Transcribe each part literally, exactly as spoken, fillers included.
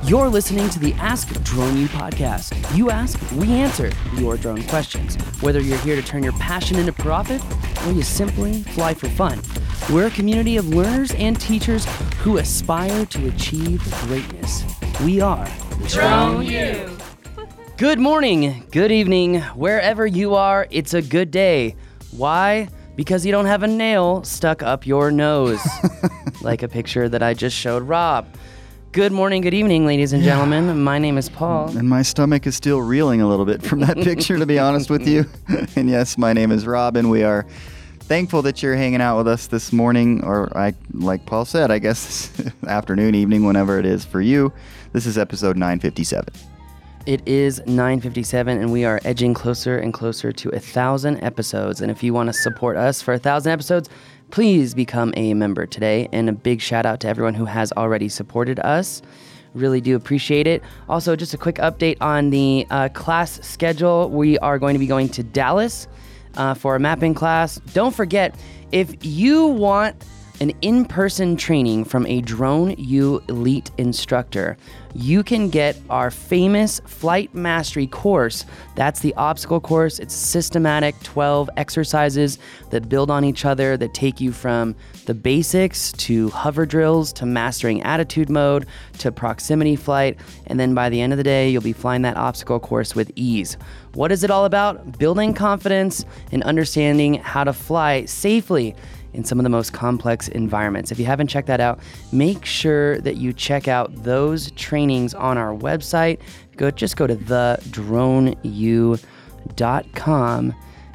You're listening to the Ask Drone U podcast. You ask, we answer your drone questions. Whether you're here to turn your passion into profit or you simply fly for fun, we're a community of learners and teachers who aspire to achieve greatness. We are Drone U. Good morning, good evening, wherever you are, it's a good day. Why? Because you don't have a nail stuck up your nose, like a picture that I just showed Rob. Good morning, good evening, ladies and gentlemen. Yeah. My name is Paul. And my stomach is still reeling a little bit from that picture, to be honest with you. And yes, my name is Rob, and we are thankful that you're hanging out with us this morning, or I, like Paul said, I guess afternoon, evening, whenever it is for you. This is episode nine fifty-seven. It is nine fifty-seven, and we are edging closer and closer to a thousand episodes. And if you want to support us for a thousand episodes, please become a member today. And a big shout out to everyone who has already supported us. Really do appreciate it. Also, just a quick update on the uh, class schedule. We are going to be going to Dallas uh, for a mapping class. Don't forget, if you want an in-person training from a Drone U elite instructor, you can get our famous Flight Mastery course. That's the obstacle course. It's systematic twelve exercises that build on each other, that take you from the basics to hover drills to mastering attitude mode to proximity flight. And then by the end of the day, you'll be flying that obstacle course with ease. What is it all about? Building confidence and understanding how to fly safely in some of the most complex environments. If you haven't checked that out, make sure that you check out those trainings on our website. Go, just go to the drone u dot com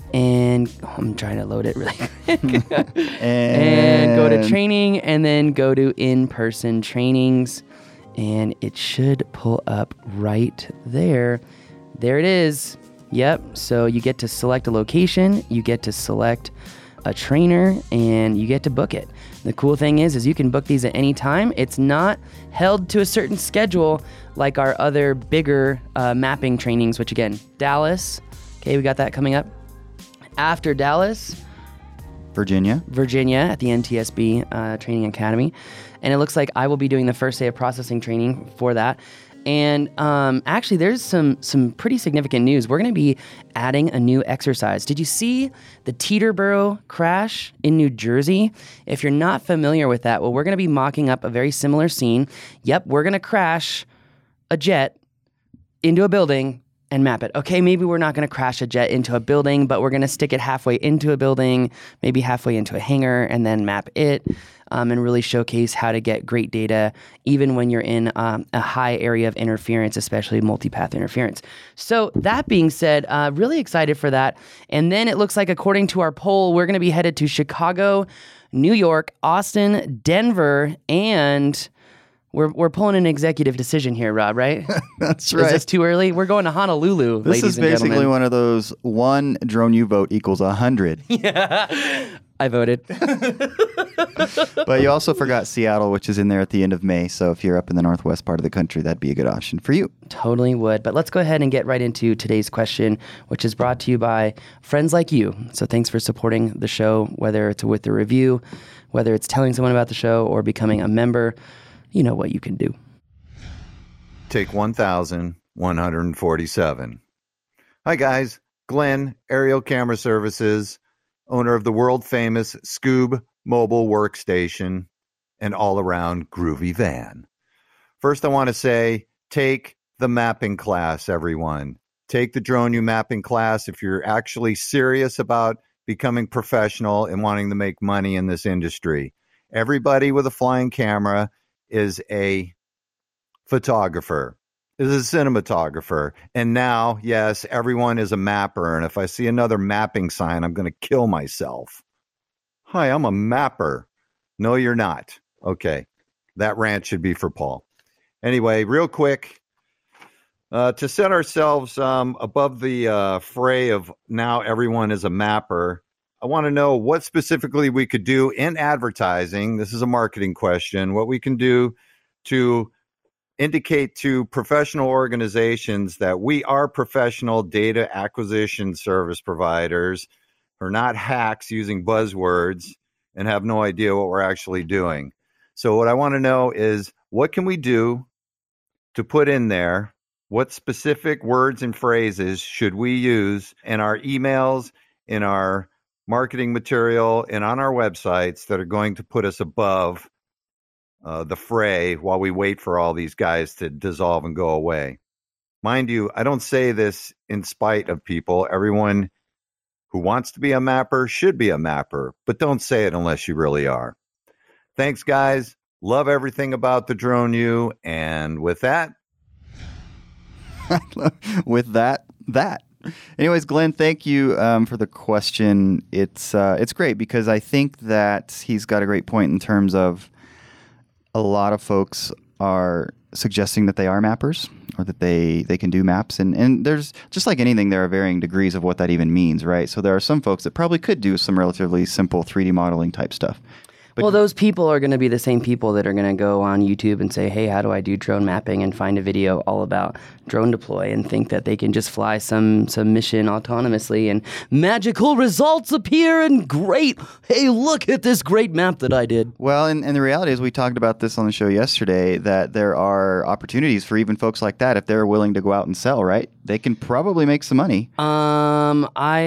and oh, I'm trying to load it really quick. and, and go to training and then go to in-person trainings, and it should pull up right there. There it is. Yep. So you get to select a location, you get to select a trainer, and you get to book it. The cool thing is, is you can book these at any time. It's not held to a certain schedule like our other bigger uh, mapping trainings, which again, Dallas. Okay, we got that coming up. After Dallas, Virginia. Virginia at the N T S B uh, Training Academy. And it looks like I will be doing the first day of processing training for that. And um, actually, there's some some pretty significant news. We're going to be adding a new exercise. Did you see the Teterboro crash in New Jersey? If you're not familiar with that, well, we're going to be mocking up a very similar scene. Yep, we're going to crash a jet into a building and map it. Okay, maybe we're not going to crash a jet into a building, but we're going to stick it halfway into a building, maybe halfway into a hangar, and then map it. Um, and really showcase how to get great data even when you're in um, a high area of interference, especially multipath interference. So that being said, uh, really excited for that. And then it looks like, according to our poll, we're going to be headed to Chicago, New York, Austin, Denver, and we're we're pulling an executive decision here, Rob, right? That's right. Is this too early? We're going to Honolulu, this ladies is and gentlemen. basically one of those one Drone U vote equals a hundred. Yeah, I voted. But you also forgot Seattle, which is in there at the end of May. So if you're up in the northwest part of the country, that'd be a good option for you. Totally would. But let's go ahead and get right into today's question, which is brought to you by friends like you. So thanks for supporting the show, whether it's with the review, whether it's telling someone about the show, or becoming a member. You know what you can do. Take one thousand one hundred forty-seven. Hi, guys. Glenn, Aerial Camera Services, owner of the world-famous Scoob mobile workstation and all-around groovy van. First, I want to say, take the mapping class, everyone. Take the Drone U mapping class if you're actually serious about becoming professional and wanting to make money in this industry. Everybody with a flying camera is a photographer, is a cinematographer. And now, yes, everyone is a mapper. And if I see another mapping sign, I'm going to kill myself. Hi, I'm a mapper. No, you're not. Okay. That rant should be for Paul. Anyway, real quick, uh, to set ourselves um, above the uh, fray of now everyone is a mapper, I want to know what specifically we could do in advertising. This is a marketing question. What we can do to indicate to professional organizations that we are professional data acquisition service providers. We're not hacks using buzzwords and have no idea what we're actually doing. So what I want to know is, what can we do to put in there what specific words and phrases should we use in our emails, in our marketing material, and on our websites that are going to put us above uh, the fray while we wait for all these guys to dissolve and go away. Mind you, I don't say this in spite of people. Everyone who wants to be a mapper should be a mapper, but don't say it unless you really are. Thanks, guys. Love everything about the Drone U. And with that, with that, that. Anyways, Glenn, thank you um, for the question. It's uh, it's great because I think that he's got a great point in terms of a lot of folks are suggesting that they are mappers or that they, they can do maps. And, and there's, just like anything, there are varying degrees of what that even means, right? So there are some folks that probably could do some relatively simple three D modeling type stuff. But well, those people are going to be the same people that are going to go on YouTube and say, hey, how do I do drone mapping, and find a video all about drone deploy and think that they can just fly some, some mission autonomously and magical results appear and great, hey, look at this great map that I did. Well, and, and the reality is we talked about this on the show yesterday, that there are opportunities for even folks like that if they're willing to go out and sell, right? They can probably make some money. Um,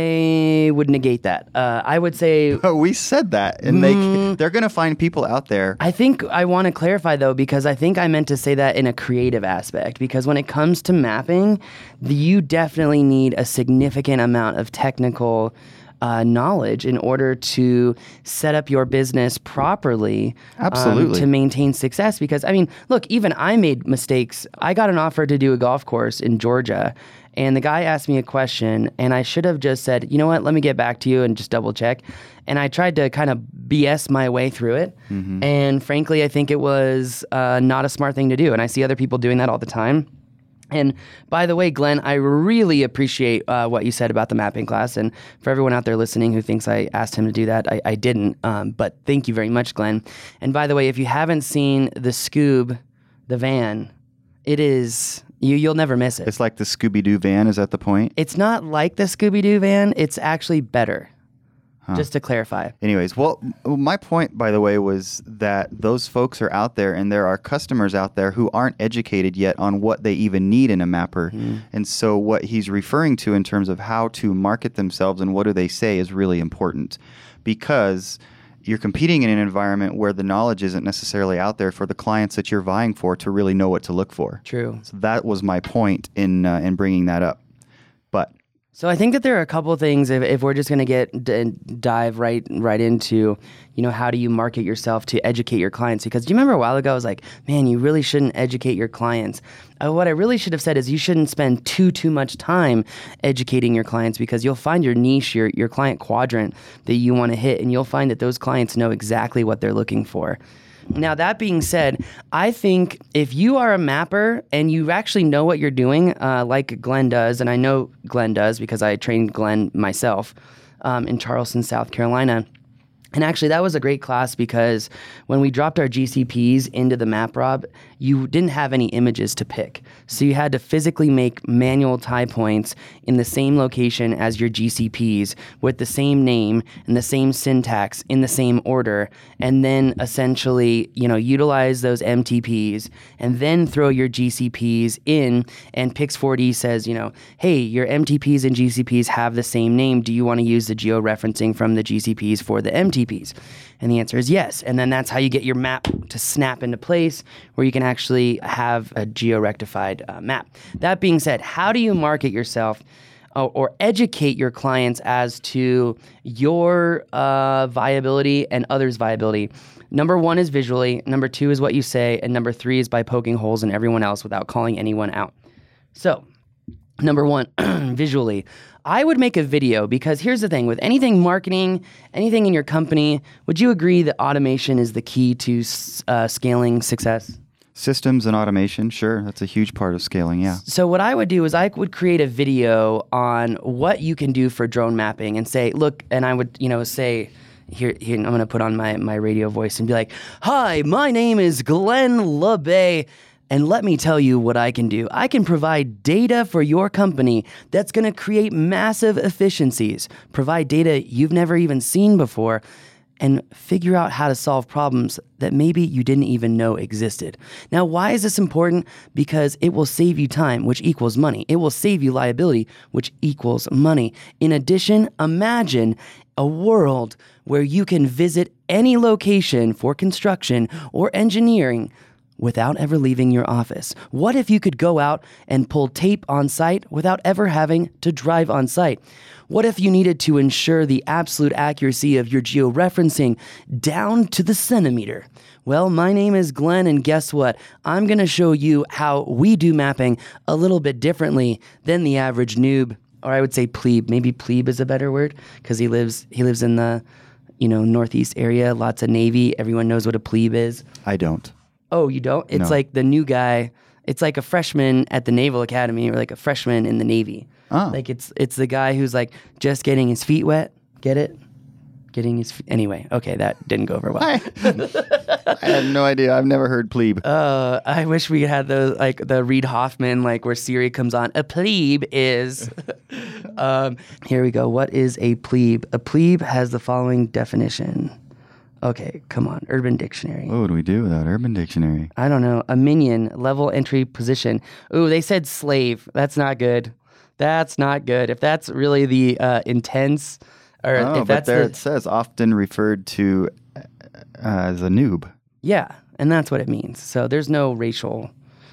I would negate that. Uh, I would say... we said that, and mm, they, they're going to find people out there. I think I want to clarify, though, because I think I meant to say that in a creative aspect, because when it comes to mapping, you definitely need a significant amount of technical uh, knowledge in order to set up your business properly. Absolutely. Um, to maintain success. Because, I mean, look, even I made mistakes. I got an offer to do a golf course in Georgia, and the guy asked me a question, and I should have just said, you know what, let me get back to you and just double check. And I tried to kind of B S my way through it. Mm-hmm. And frankly, I think it was uh, not a smart thing to do. And I see other people doing that all the time. And by the way, Glenn, I really appreciate uh, what you said about the mapping class. And for everyone out there listening who thinks I asked him to do that, I, I didn't. Um, but thank you very much, Glenn. And by the way, if you haven't seen the Scoob, the van, it is... You, you'll never miss it. It's like the Scooby-Doo van, is that the point? It's not like the Scooby-Doo van. It's actually better, huh. Just to clarify. Anyways, well, my point, by the way, was that those folks are out there, and there are customers out there who aren't educated yet on what they even need in a mapper. Mm. And so what he's referring to in terms of how to market themselves and what do they say is really important, because you're competing in an environment where the knowledge isn't necessarily out there for the clients that you're vying for to really know what to look for. True. So that was my point in uh, in bringing that up. But so I think that there are a couple of things, if, if we're just going to get d- dive right right into, you know, how do you market yourself to educate your clients? Because do you remember a while ago I was like, man, you really shouldn't educate your clients. Uh, what I really should have said is you shouldn't spend too, too much time educating your clients, because you'll find your niche, your, your client quadrant that you want to hit, and you'll find that those clients know exactly what they're looking for. Now, that being said, I think if you are a mapper and you actually know what you're doing, uh, like Glenn does, and I know Glenn does because I trained Glenn myself um, in Charleston, South Carolina. And actually, that was a great class because when we dropped our G C Ps into the MapRob, you didn't have any images to pick. So you had to physically make manual tie points in the same location as your G C Ps with the same name and the same syntax in the same order, and then essentially, you know, utilize those M T Ps and then throw your G C Ps in. And Pix four D says, you know, hey, your M T Ps and G C Ps have the same name. Do you want to use the georeferencing from the G C Ps for the M T Ps? And the answer is yes. And then that's how you get your map to snap into place where you can actually have a geo-rectified uh, map. That being said, how do you market yourself uh, or educate your clients as to your uh, viability and others' viability? Number one is visually, number two is what you say, and number three is by poking holes in everyone else without calling anyone out. So, number one, visually. I would make a video because here's the thing. With anything marketing, anything in your company, would you agree that automation is the key to uh, scaling success? Systems and automation, sure. That's a huge part of scaling, yeah. So what I would do is I would create a video on what you can do for drone mapping and say, look, and I would, you know, say, here, here I'm going to put on my, my radio voice and be like, hi, my name is Glenn LeBay. And let me tell you what I can do. I can provide data for your company that's going to create massive efficiencies, provide data you've never even seen before, and figure out how to solve problems that maybe you didn't even know existed. Now, why is this important? Because it will save you time, which equals money. It will save you liability, which equals money. In addition, imagine a world where you can visit any location for construction or engineering without ever leaving your office. What if you could go out and pull tape on site without ever having to drive on site? What if you needed to ensure the absolute accuracy of your georeferencing down to the centimeter? Well, my name is Glenn, and guess what? I'm going to show you how we do mapping a little bit differently than the average noob, or I would say plebe. Maybe plebe is a better word, because he lives he lives in the, you know, Northeast area, lots of Navy. Everyone knows what a plebe is. I don't. Oh, you don't? It's No. like the new guy. It's like a freshman at the Naval Academy, or like a freshman in the Navy. Oh. Like it's it's the guy who's like just getting his feet wet. Get it? Getting his feet. Anyway, okay, that didn't go over well. I, I have no idea. I've never heard plebe. Uh, I wish we had the like the Reid Hoffman, like where Siri comes on. A plebe is. um, here we go. What is a plebe? A plebe has the following definition. Okay, come on. Urban Dictionary. What would we do without Urban Dictionary? I don't know. A minion, level entry position. Ooh, they said slave. That's not good. That's not good. If that's really the uh, intense, or Oh, if but that's there the, it says often referred to uh, as a noob. yeah, and that's what it means. So there's no racial.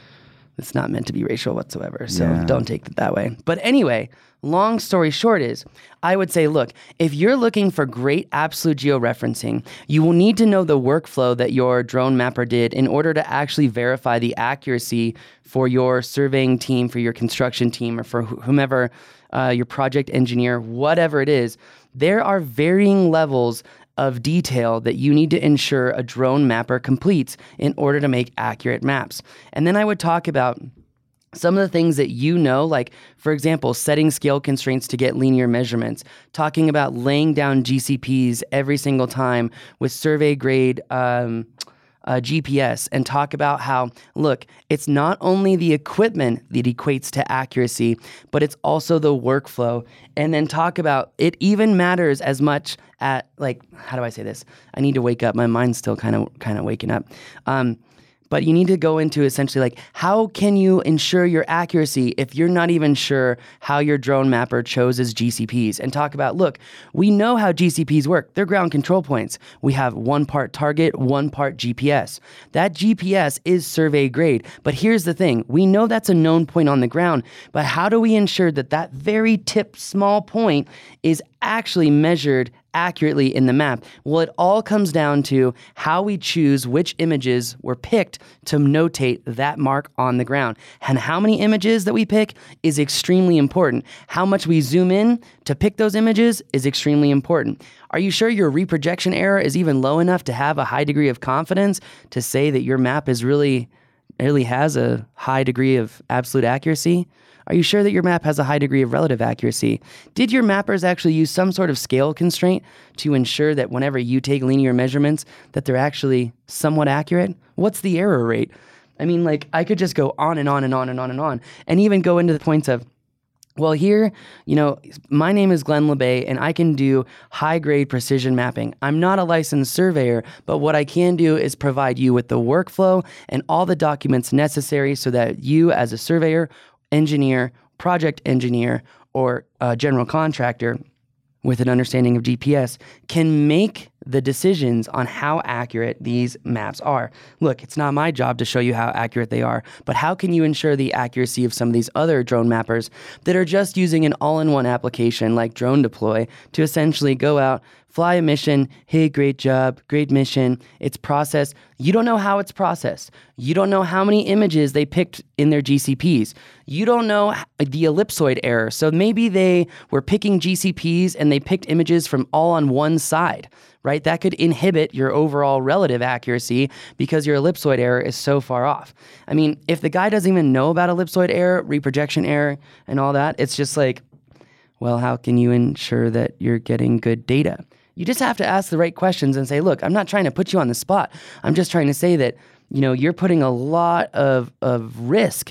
It's not meant to be racial whatsoever. So Yeah. don't take it that way. But anyway, long story short is, I would say, look, if you're looking for great absolute georeferencing, you will need to know the workflow that your drone mapper did in order to actually verify the accuracy for your surveying team, for your construction team, or for wh- whomever, uh, your project engineer, whatever it is. There are varying levels of detail that you need to ensure a drone mapper completes in order to make accurate maps. And then I would talk about some of the things that you know, like, for example, setting scale constraints to get linear measurements, talking about laying down G C Ps every single time with survey grade um, uh, G P S, and talk about how, look, it's not only the equipment that equates to accuracy, but it's also the workflow. And then talk about it even matters as much at, like, how do I say this? I need to wake up. My mind's still kind of kind of waking up. Um, But you need to go into essentially like, how can you ensure your accuracy if you're not even sure how your drone mapper chose his G C Ps? And talk about, look, we know how G C Ps work. They're ground control points. We have one part target, one part G P S. That G P S is survey grade. But here's the thing. We know that's a known point on the ground, but how do we ensure that that very tip small point is actually measured accurately in the map? Well, it all comes down to how we choose which images were picked to notate that mark on the ground. And how many images that we pick is extremely important. How much we zoom in to pick those images is extremely important. Are you sure your reprojection error is even low enough to have a high degree of confidence to say that your map is really, really has a high degree of absolute accuracy? Are you sure that your map has a high degree of relative accuracy? Did your mappers actually use some sort of scale constraint to ensure that whenever you take linear measurements, that they're actually somewhat accurate? What's the error rate? I mean, like, I could just go on and on and on and on and on, and even go into the points of, well, here, you know, my name is Glenn LeBay, and I can do high-grade precision mapping. I'm not a licensed surveyor, but what I can do is provide you with the workflow and all the documents necessary so that you, as a surveyor, engineer, project engineer, or uh, general contractor with an understanding of G P S can make the decisions on how accurate these maps are. Look, it's not my job to show you how accurate they are, but how can you ensure the accuracy of some of these other drone mappers that are just using an all-in-one application like Drone Deploy to essentially go out, fly a mission, hey, great job, great mission, it's processed. You don't know how it's processed. You don't know how many images they picked in their G C Ps. You don't know the ellipsoid error. So maybe they were picking G C Ps and they picked images from all on one side, right? That could inhibit your overall relative accuracy because your ellipsoid error is so far off. I mean, if the guy doesn't even know about ellipsoid error, reprojection error, and all that, it's just like, well, how can you ensure that you're getting good data? You just have to ask the right questions and say, look, I'm not trying to put you on the spot. I'm just trying to say that, you know, you're putting a lot of, of risk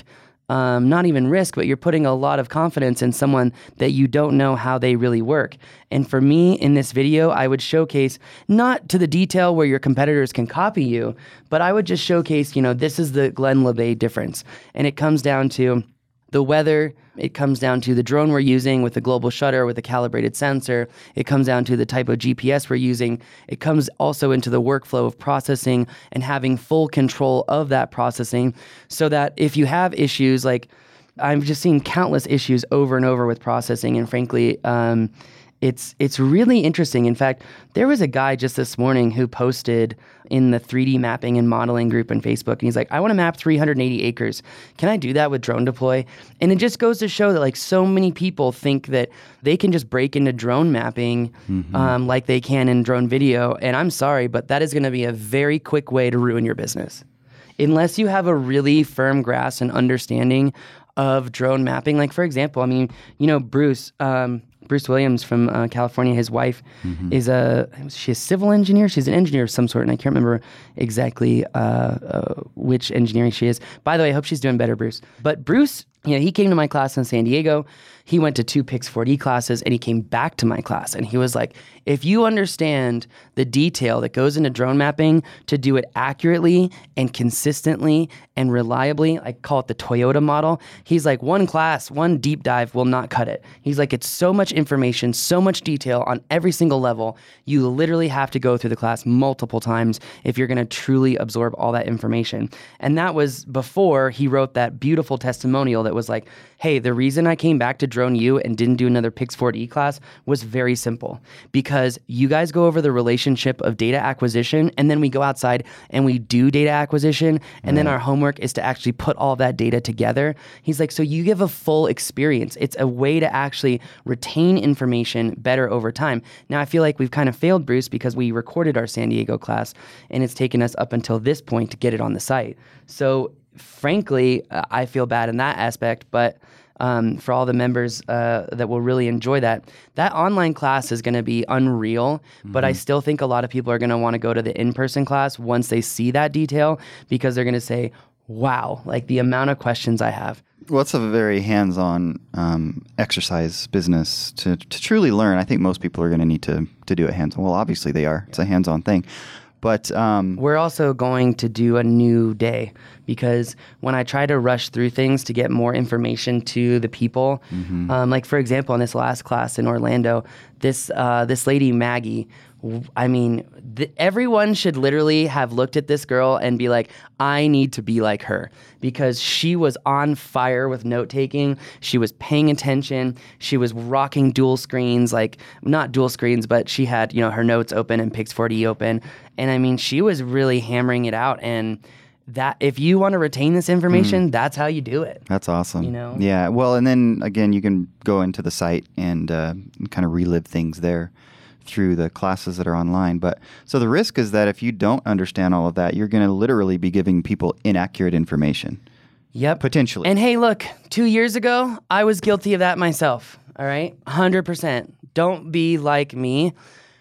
um, not even risk, but you're putting a lot of confidence in someone that you don't know how they really work. And for me, in this video, I would showcase not to the detail where your competitors can copy you, but I would just showcase, you know, this is the Glenn LeVay difference. And it comes down to the weather, it comes down to the drone we're using with the global shutter, with a calibrated sensor. It comes down to the type of G P S we're using. It comes also into the workflow of processing and having full control of that processing so that if you have issues, like I've just seen countless issues over and over with processing, and frankly, um, It's it's really interesting. In fact, there was a guy just this morning who posted in the three D mapping and modeling group on Facebook, and he's like, I want to map three hundred eighty acres. Can I do that with Drone Deploy? And it just goes to show that like so many people think that they can just break into drone mapping mm-hmm. um, like they can in drone video. And I'm sorry, but that is going to be a very quick way to ruin your business. Unless you have a really firm grasp and understanding of drone mapping. Like, for example, I mean, you know, Bruce... Um, Bruce Williams from uh, California, his wife mm-hmm. is a, she's a civil engineer. She's an engineer of some sort, and I can't remember exactly uh, uh, which engineering she is. By the way, I hope she's doing better, Bruce. But Bruce, you know, he came to my class in San Diego. He went to two Pix four D classes, and he came back to my class, and he was like, if you understand the detail that goes into drone mapping to do it accurately and consistently and reliably, I call it the Toyota model, he's like, one class, one deep dive will not cut it. He's like, it's so much information, so much detail on every single level. You literally have to go through the class multiple times if you're going to truly absorb all that information. And that was before he wrote that beautiful testimonial that was like, hey, the reason I came back to Drone U and didn't do another Pix four D class was very simple. Because you guys go over the relationship of data acquisition, and then we go outside and we do data acquisition, and right. then our homework is to actually put all that data together. He's like, so you give a full experience. It's a way to actually retain information better over time. Now, I feel like we've kind of failed, Bruce, because we recorded our San Diego class, and it's taken us up until this point to get it on the site. So frankly, uh, I feel bad in that aspect, but um, for all the members uh, that will really enjoy that, that online class is going to be unreal, mm-hmm. but I still think a lot of people are going to want to go to the in-person class once they see that detail, because they're going to say, wow, like the amount of questions I have. Well, it's a very hands-on um, exercise business to, to truly learn. I think most people are going to need to to do it hands-on. Well, obviously they are. It's a hands-on thing. But um, we're also going to do a new day, because when I try to rush through things to get more information to the people, mm-hmm. um, like for example, in this last class in Orlando, this uh, this lady Maggie, I mean, th- everyone should literally have looked at this girl and be like, I need to be like her, because she was on fire with note-taking. She was paying attention. She was rocking dual screens, like not dual screens, but she had, you know, her notes open and Pix four D open. And I mean, she was really hammering it out. And that, if you want to retain this information, mm. that's how you do it. That's awesome. You know? Yeah. Well, and then again, you can go into the site and uh, kind of relive things there through the classes that are online. But so the risk is that if you don't understand all of that, you're going to literally be giving people inaccurate information. Yep. Potentially. And hey, look, two years ago, I was guilty of that myself. All right. one hundred percent. Don't be like me.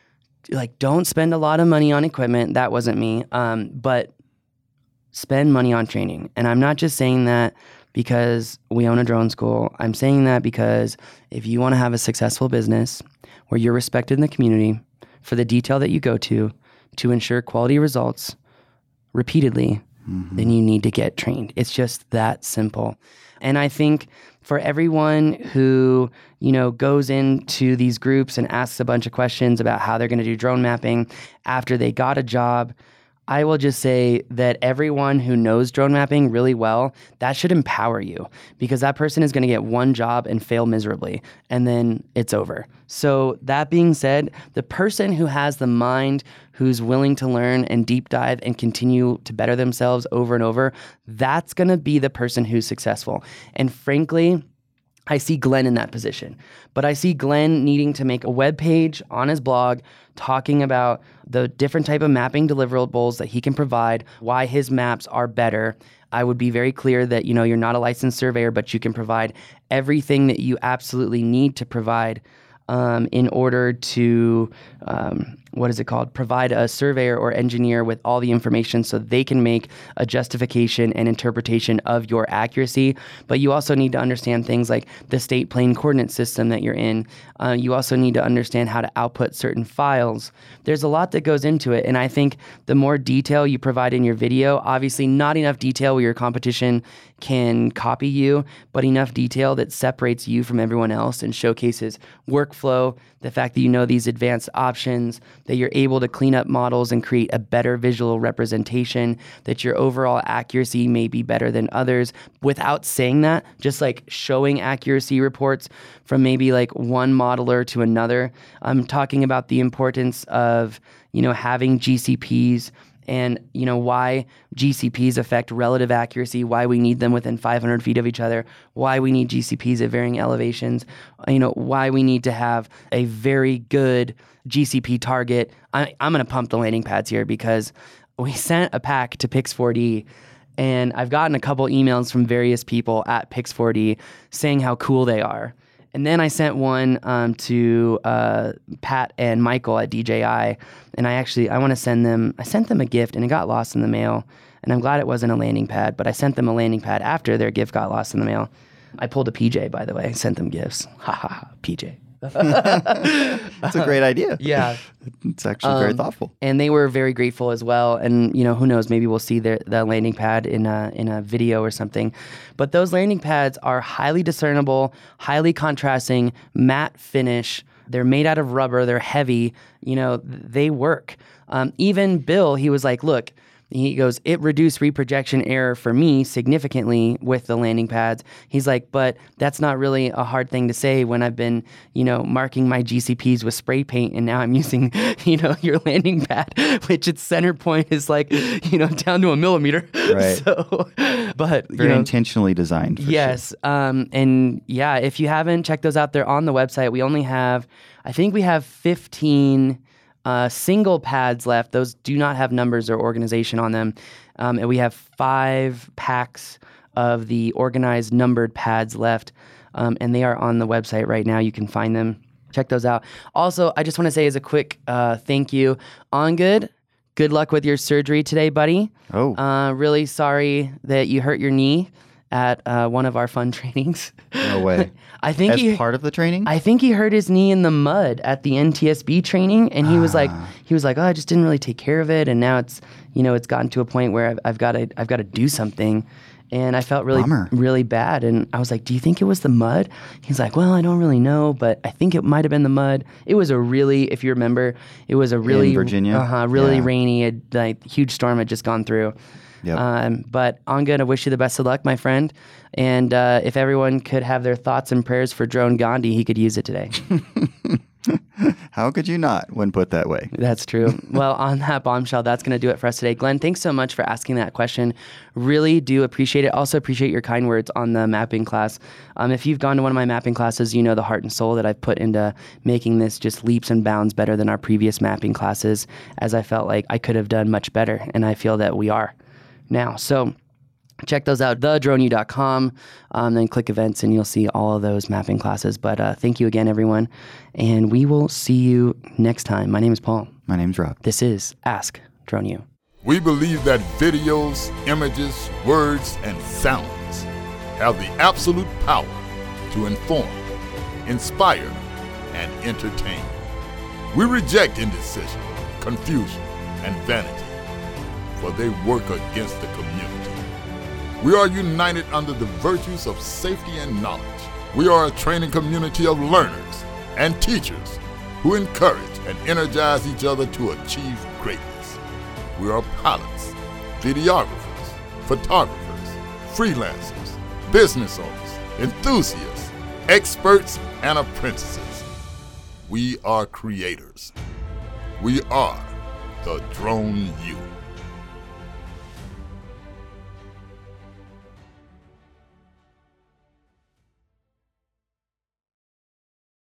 Like, don't spend a lot of money on equipment. That wasn't me. Um, but spend money on training. And I'm not just saying that because we own a drone school. I'm saying that because if you want to have a successful business where you're respected in the community for the detail that you go to to ensure quality results repeatedly, mm-hmm. then you need to get trained. It's just that simple. And I think for everyone who, you know, goes into these groups and asks a bunch of questions about how they're going to do drone mapping after they got a job, I will just say that everyone who knows drone mapping really well, that should empower you, because that person is going to get one job and fail miserably, and then it's over. So that being said, the person who has the mind, who's willing to learn and deep dive and continue to better themselves over and over, that's going to be the person who's successful. And frankly, I see Glenn in that position, but I see Glenn needing to make a web page on his blog talking about the different type of mapping deliverables that he can provide, why his maps are better. I would be very clear that, you know, you're not a licensed surveyor, but you can provide everything that you absolutely need to provide um, in order to um, what is it called? Provide a surveyor or engineer with all the information so they can make a justification and interpretation of your accuracy. But you also need to understand things like the state plane coordinate system that you're in. Uh, you also need to understand how to output certain files. There's a lot that goes into it. And I think the more detail you provide in your video, obviously not enough detail where your competition can copy you, but enough detail that separates you from everyone else and showcases workflow, the fact that you know these advanced options, that you're able to clean up models and create a better visual representation, that your overall accuracy may be better than others. Without saying that, just like showing accuracy reports from maybe like one modeler to another. I'm talking about the importance of, you know, having G C Ps and, you know, why G C Ps affect relative accuracy, why we need them within five hundred feet of each other, why we need G C Ps at varying elevations, you know, why we need to have a very good G C P target. I, I'm going to pump the landing pads here because we sent a pack to Pix four D, and I've gotten a couple emails from various people at Pix four D saying how cool they are. And then I sent one um, to uh, Pat and Michael at D J I, and I actually, I want to send them, I sent them a gift, and it got lost in the mail, and I'm glad it wasn't a landing pad, but I sent them a landing pad after their gift got lost in the mail. I pulled a P J, by the way, sent them gifts. Ha ha ha, P J. That's a great idea. Yeah. It's actually very Um, thoughtful. And they were very grateful as well. And, you know, who knows, maybe we'll see their, the landing pad in a, in a video or something. But those landing pads are highly discernible, highly contrasting, matte finish. They're made out of rubber. They're heavy. You know, they work. Um, even Bill, he was like, look, he goes, it reduced reprojection error for me significantly with the landing pads. He's like, but that's not really a hard thing to say when I've been, you know, marking my G C Ps with spray paint, and now I'm using, you know, your landing pad, which its center point is like, you know, down to a millimeter. Right. So, but Very you know, intentionally designed. For yes. Um, and yeah, if you haven't checked those out, they're on the website. We only have, I think we have fifteen Uh, single pads left. Those do not have numbers or organization on them. Um, and we have five packs of the organized numbered pads left. Um, and they are on the website right now. You can find them. Check those out. Also, I just want to say as a quick uh, thank you, On Good, good luck with your surgery today, buddy. Oh. Uh, really sorry that you hurt your knee at uh, one of our fun trainings. No way. I think As he, part of the training? I think he hurt his knee in the mud at the N T S B training, and he was like, he was like, oh, I just didn't really take care of it, and now it's, you know, it's gotten to a point where I've, I've got to, I've got to do something, and I felt really, Bummer. really bad, and I was like, do you think it was the mud? He's like, well, I don't really know, but I think it might have been the mud. It was a really, if you remember, it was a really, In Virginia? uh-huh, really Yeah. rainy, a, like huge storm had just gone through. Yep. Um, but I'm going to wish you the best of luck, my friend. And uh, if everyone could have their thoughts and prayers for Drone Gandhi, he could use it today. How could you not when put that way? That's true. Well, on that bombshell, that's going to do it for us today. Glenn, thanks so much for asking that question. Really do appreciate it. Also appreciate your kind words on the mapping class. Um, if you've gone to one of my mapping classes, you know the heart and soul that I've put into making this just leaps and bounds better than our previous mapping classes, as I felt like I could have done much better, and I feel that we are now. So check those out, the drone u dot com, um, then click events and you'll see all of those mapping classes. But uh, thank you again, everyone, and we will see you next time. My name is Paul. My name's Rob. This is Ask Drone U. We believe that videos, images, words, and sounds have the absolute power to inform, inspire, and entertain. We reject indecision, confusion, and vanity, for they work against the community. We are united under the virtues of safety and knowledge. We are a training community of learners and teachers who encourage and energize each other to achieve greatness. We are pilots, videographers, photographers, freelancers, business owners, enthusiasts, experts, and apprentices. We are creators. We are the Drone U.